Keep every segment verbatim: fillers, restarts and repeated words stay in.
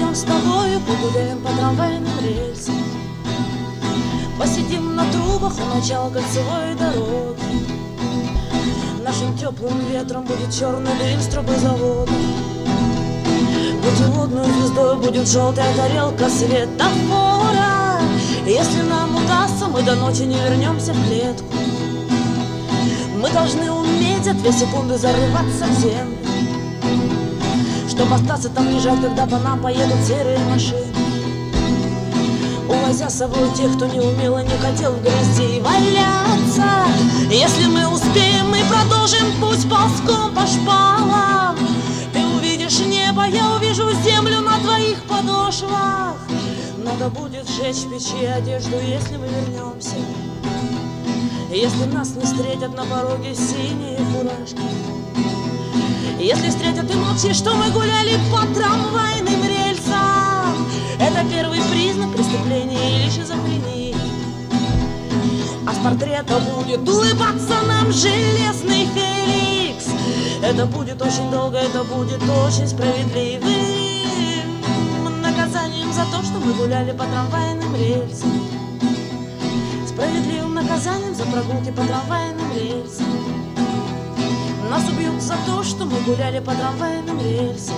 вечером с тобою погуляем по трамвайным рельсам, посидим на трубах у начала кольцевой дороги. Нашим теплым ветром будет черный дым с трубозавода. Путеводную звездой будет желтая тарелка светофора. Если нам удастся, мы до ночи не вернемся в клетку. Мы должны уметь за две секунды зарываться в землю, чтобы остаться там лежать, когда по нам поедут серые машины, увозя с собой тех, кто не умел и не хотел в грязи валяться. Если мы успеем, мы продолжим путь ползком по шпалам. Ты увидишь небо, я увижу землю на твоих подошвах. Надо будет сжечь в печи одежду, если мы вернемся, если нас не встретят на пороге синие фуражки. Если встретят и молчишь, что мы гуляли по трамвайным рельсам, это первый признак преступления или шизофрении. А с портрета будет улыбаться нам железный Феликс. Это будет очень долго, это будет очень справедливым наказанием за то, что мы гуляли по трамвайным рельсам. Справедливым наказанием за прогулки по трамвайным рельсам. Нас убьют за то, что мы гуляли по трамвайным рельсам.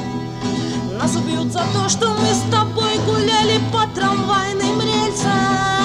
Нас убьют за то, что мы с тобой гуляли по трамвайным рельсам.